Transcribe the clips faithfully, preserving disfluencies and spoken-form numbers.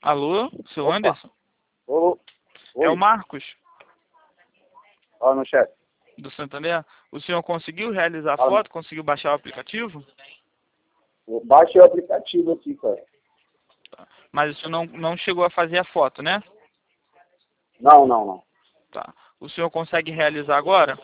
Alô, seu Opa. Anderson? Ô, É o oi. Marcos, Fala, meu chefe. do Santander. O senhor conseguiu realizar a Fala, foto? Conseguiu baixar o aplicativo? meu. Baixei o aplicativo aqui, cara. Mas o senhor não, não chegou a fazer a foto, né? Não, não, não. Tá. O senhor consegue realizar agora?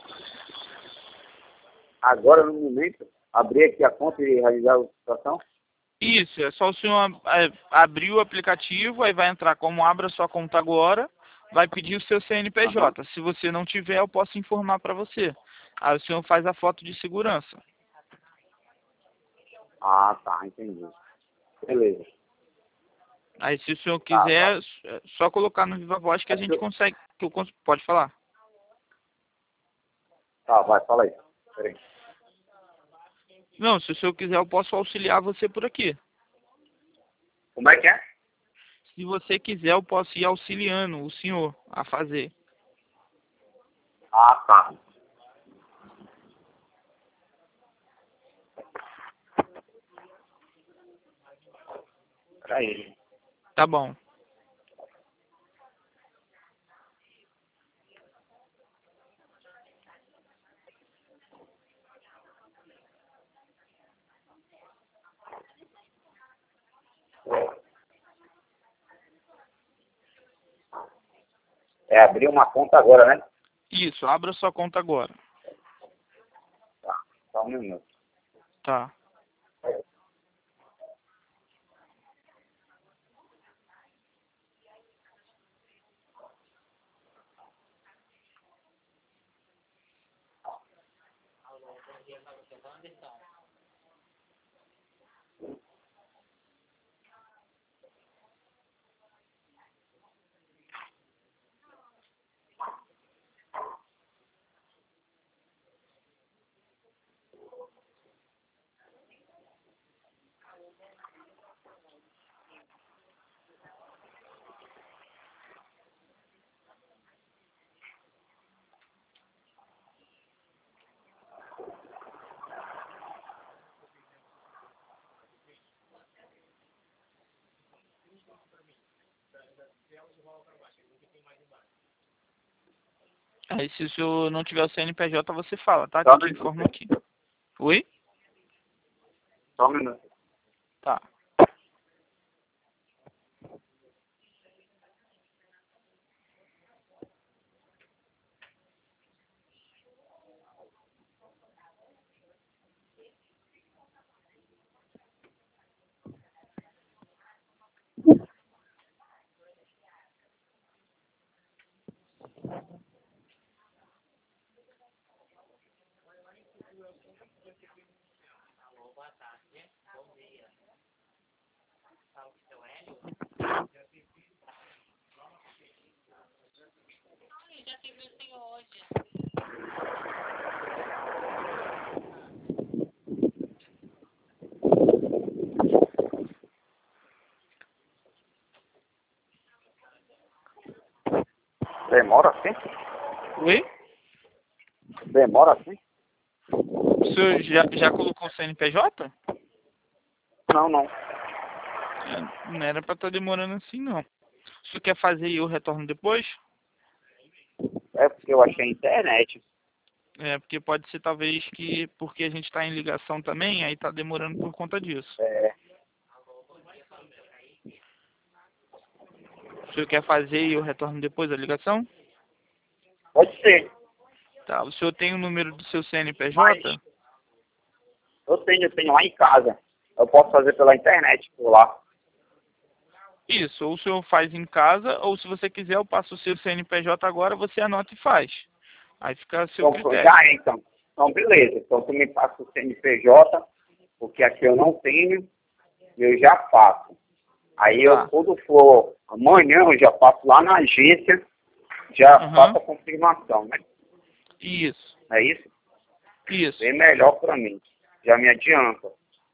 Agora, no momento, abrir aqui a conta e realizar a situação? Isso, é só o senhor é, abrir o aplicativo, aí vai entrar como abra sua conta agora, vai pedir o seu C N P J. Se você não tiver, eu posso informar para você. Aí o senhor faz a foto de segurança. Ah, tá, entendi. Beleza. Aí se o senhor Tá, tá. quiser, é só colocar no Viva Voz que a É porque gente eu- consegue. Que eu cons- Pode falar. Tá, vai, fala aí. Peraí. Não, se o senhor quiser, eu posso auxiliar você por aqui. Como é que é? Se você quiser, eu posso ir auxiliando o senhor a fazer. Ah, tá. Peraí. Tá bom. É abrir uma conta agora, né? Isso, abra sua conta agora. Tá, só um minuto. Tá. Aí se o senhor não tiver o C N P J, você fala, tá? Que Só eu um te minuto. informo aqui. Oi? Só um minuto. Tá. Demora assim? Oi? Demora assim? O senhor já, já colocou o C N P J? Não, não. É, não era pra estar demorando assim, não. O senhor quer fazer e eu retorno depois? É porque eu achei a internet. É, porque pode ser talvez que, porque a gente está em ligação também, aí tá demorando por conta disso. É, O senhor quer fazer e eu retorno depois da ligação? pode ser. Tá, o senhor tem o número do seu C N P Mas J? eu tenho, eu tenho lá em casa. Eu posso fazer pela internet, por lá. Isso, ou o senhor faz em casa, ou se você quiser, eu passo o seu C N P J agora, você anota e faz. Aí fica a seu Então, critério. já é, então. Então, beleza. Então, tu me passa o C N P J, porque aqui eu não tenho, e eu já faço. Aí, eu, Tá. quando for amanhã, eu já passo lá na agência, já Aham. faço a confirmação, né? Isso, É isso? isso. Bem melhor para mim. Já me adianta.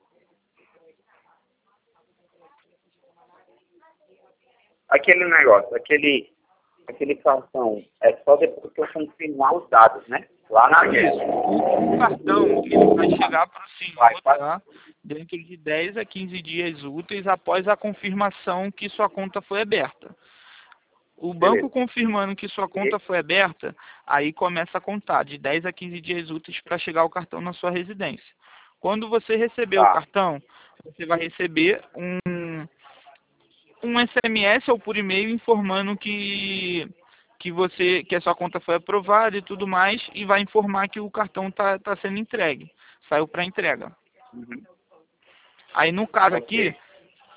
Aquele negócio, aquele, aquele cartão, é só depois que eu confirmar os dados, né? Lá na Isso. agência. O cartão, ele vai chegar para o Vai, senhor, vai. tá? dentro de dez a quinze dias úteis após a confirmação que sua conta foi aberta. O banco Beleza. confirmando que sua conta foi aberta, aí começa a contar de dez a quinze dias úteis para chegar o cartão na sua residência. Quando você receber Tá. o cartão, você vai receber um, um S M S ou por e-mail informando que, que, você, que a sua conta foi aprovada e tudo mais, e vai informar que o cartão está tá sendo entregue, saiu para entrega. Uhum. Aí no caso Ok. aqui,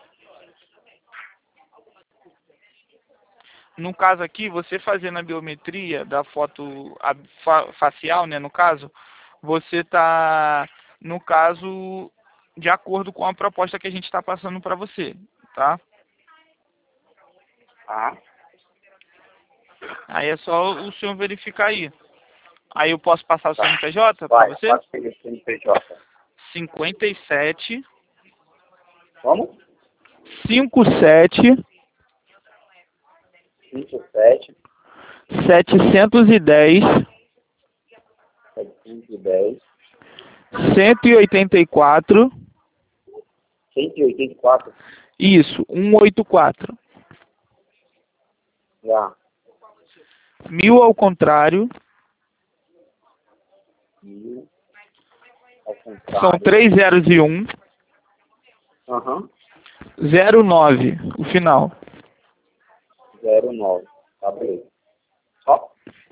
no caso aqui, você fazendo a biometria da foto a, fa, facial, né, no caso, você está, no caso, de acordo com a proposta que a gente está passando para você, tá? Tá. Aí é só o senhor verificar aí. Aí eu posso passar o Tá. C N P J para Vai, você? passa o C N P J. cinquenta e sete, Vamos? cinquenta e sete, cinco, sete, setecentos e dez, setecentos e dez, cento e oitenta e quatro, cento e oitenta e quatro. isso, cento e oitenta e quatro. Já. Mil ao contrário, Mil. Ao contrário. são três zeros e um, Aham. zero nove, o final. zero nove. Tá, beleza. Só?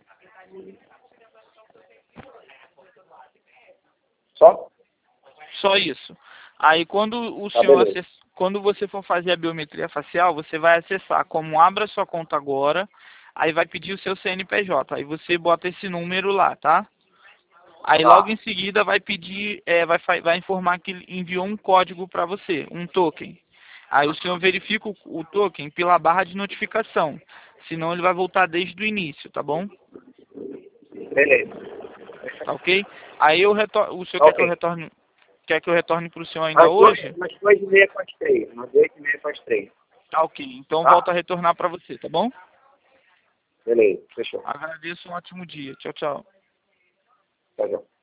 Só? Só isso. Aí quando o Tá, senhor beleza. acess... quando você for fazer a biometria facial, você vai acessar como abra sua conta agora, aí vai pedir o seu C N P J, aí você bota esse número lá, tá? Aí Tá. logo em seguida vai pedir, é, vai, fa- vai informar que enviou um código para você, um token. Aí o senhor verifica o, o token pela barra de notificação, senão ele vai voltar desde o início, tá bom? Beleza. Tá ok? Aí eu retor... o senhor Tá, quer que eu ok. retorne, quer que eu retorne para o senhor ainda Mas duas, hoje? mas duas e meia para as três. Mas duas e meia para as três. Tá ok, então Tá? volto a retornar para você, tá bom? Beleza. Fechou. Agradeço, um ótimo dia. Tchau, tchau. Tchau, tchau.